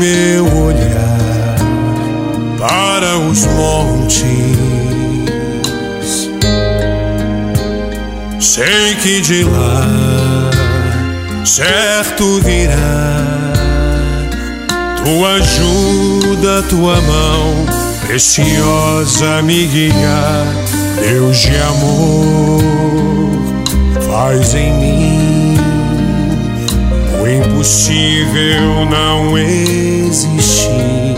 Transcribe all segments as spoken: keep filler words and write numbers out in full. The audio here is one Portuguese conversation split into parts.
meu olhar para os montes, sei que de lá certo virá tua ajuda, tua mão preciosa me guiar. Deus de amor, faz em mim o impossível não existir.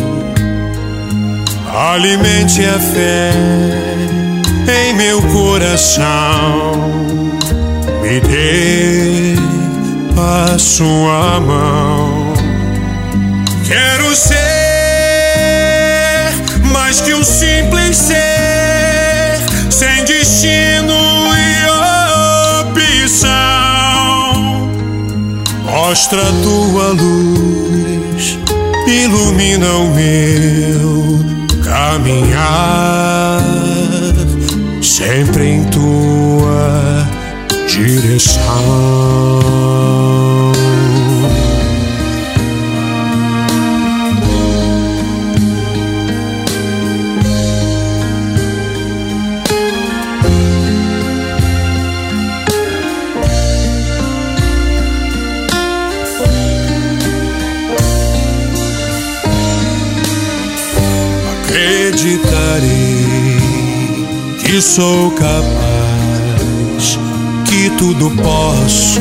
Alimente a fé em meu coração, me dê a sua mão. Quero ser mais que um simples ser, sem destino e opção. Mostra a tua luz, ilumina o meu caminhar, sempre em tua direção. Acreditarei que sou capaz, que tudo posso,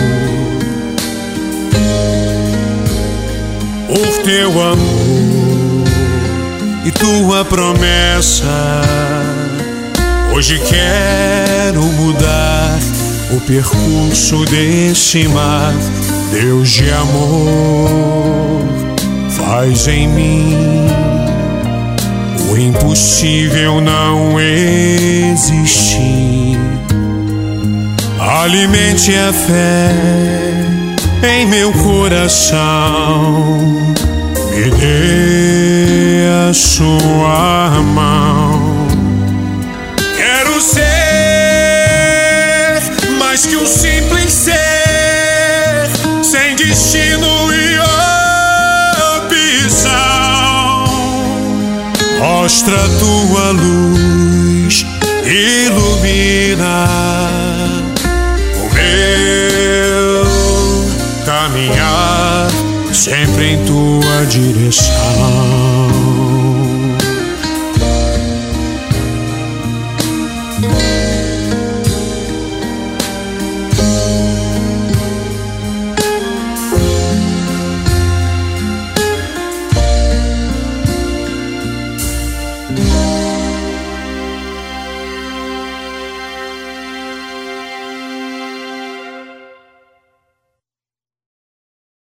por teu amor e tua promessa. Hoje quero mudar o percurso desse mar. Deus de amor, faz em mim o impossível não existir. Alimente a fé em meu coração, me dê a sua mão. Quero ser mais que um simples ser, sem destino e opção. Mostra a tua luz, ilumina o meu caminhar, sempre em tua direção.